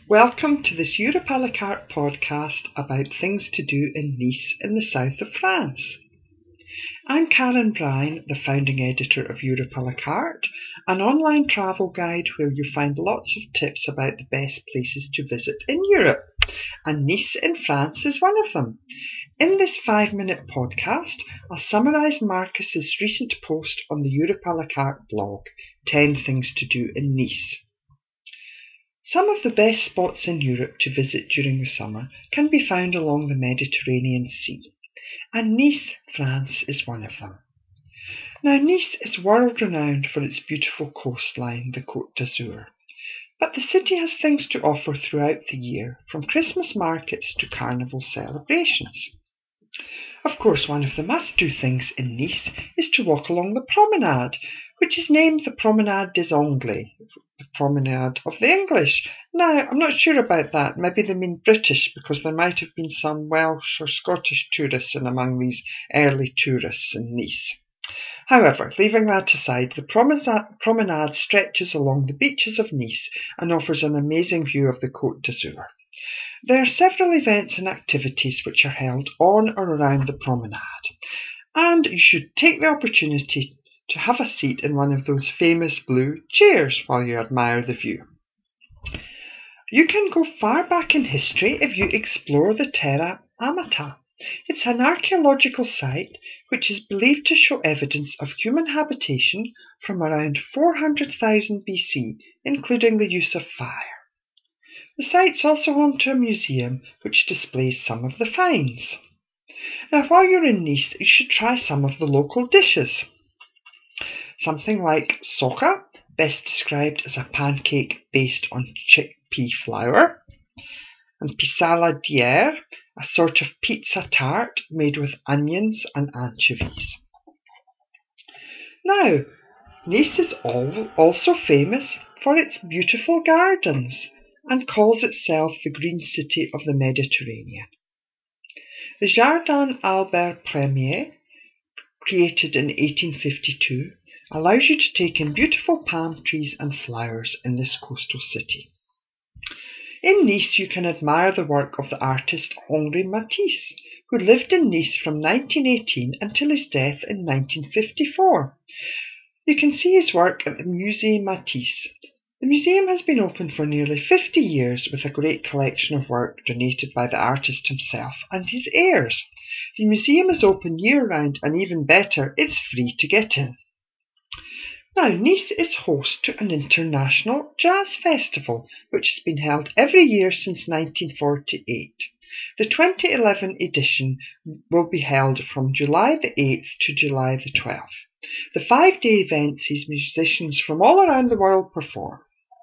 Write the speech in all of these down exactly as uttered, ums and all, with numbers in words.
Welcome to this Europe à la carte podcast about things to do in Nice in the south of France. I'm Karen Bryan, the founding editor of Europe à la carte, an online travel guide where you find lots of tips about the best places to visit in Europe, and Nice in France is one of them. In this five-minute podcast, I'll summarise Marcus's recent post on the Europe à la carte blog, ten Things to Do in Nice. Some of the best spots in Europe to visit during the summer can be found along the Mediterranean Sea, and Nice, France is one of them. Now, Nice is world-renowned for its beautiful coastline, the Côte d'Azur, but the city has things to offer throughout the year, from Christmas markets to carnival celebrations. Of course, one of the must-do things in Nice is to walk along the promenade, which is named the Promenade des Anglais, the Promenade of the English. Now, I'm not sure about that. Maybe they mean British, because there might have been some Welsh or Scottish tourists in among these early tourists in Nice. However, leaving that aside, the promenade stretches along the beaches of Nice and offers an amazing view of the Côte d'Azur. There are several events and activities which are held on or around the promenade, and you should take the opportunity to have a seat in one of those famous blue chairs while you admire the view. You can go far back in history if you explore the Terra Amata. It's an archaeological site which is believed to show evidence of human habitation from around four hundred thousand B C, including the use of fire. The site's also home to a museum which displays some of the finds. Now, while you're in Nice, you should try some of the local dishes. Something like soca, best described as a pancake based on chickpea flour, and pisala d'hier, a sort of pizza tart made with onions and anchovies. Now, Nice is also famous for its beautiful gardens and calls itself the Green City of the Mediterranean. The Jardin Albert Premier, created in eighteen fifty-two, allows you to take in beautiful palm trees and flowers in this coastal city. In Nice, you can admire the work of the artist Henri Matisse, who lived in Nice from nineteen eighteen until his death in nineteen fifty-four. You can see his work at the Musée Matisse. The museum has been open for nearly fifty years with a great collection of work donated by the artist himself and his heirs. The museum is open year-round, and even better, it's free to get in. Now, Nice is host to an international jazz festival, which has been held every year since nineteen forty-eight. The twenty eleven edition will be held from July the eighth to July the twelfth. The five-day event sees musicians from all around the world perform.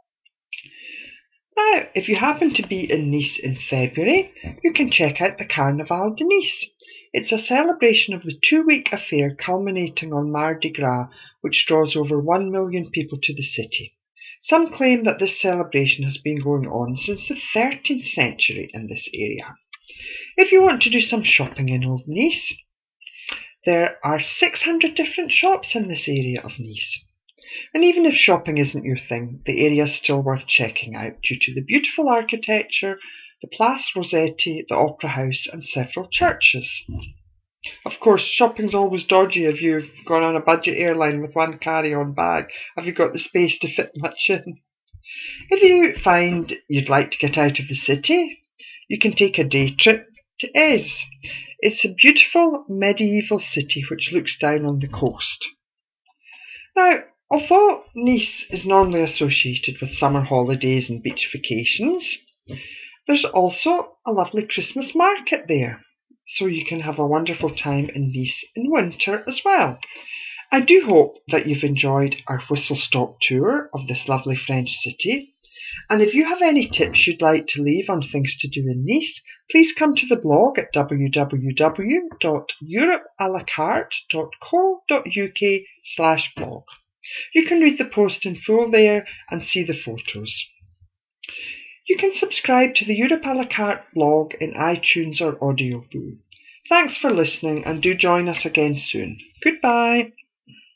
Now, if you happen to be in Nice in February, you can check out the Carnaval de Nice. It's a celebration of the two-week affair culminating on Mardi Gras, which draws over one million people to the city. Some claim that this celebration has been going on since the thirteenth century in this area. If you want to do some shopping in Old Nice, there are six hundred different shops in this area of Nice. And even if shopping isn't your thing, the area is still worth checking out due to the beautiful architecture, the Place Rossetti, the Opera House, and several churches. Of course, shopping's always dodgy if you've gone on a budget airline with one carry-on bag. Have you got the space to fit much in? If you find you'd like to get out of the city, you can take a day trip to Èze. It's a beautiful medieval city which looks down on the coast. Now, although Nice is normally associated with summer holidays and beach vacations, there's also a lovely Christmas market there, so you can have a wonderful time in Nice in winter as well. I do hope that you've enjoyed our whistle-stop tour of this lovely French city, and if you have any tips you'd like to leave on things to do in Nice, please come to the blog at w w w dot europe a la carte dot co dot u k slash blog. You can read the post in full there and see the photos. You can subscribe to the Europe à la carte blog in iTunes or Audioboo. Thanks for listening, and do join us again soon. Goodbye.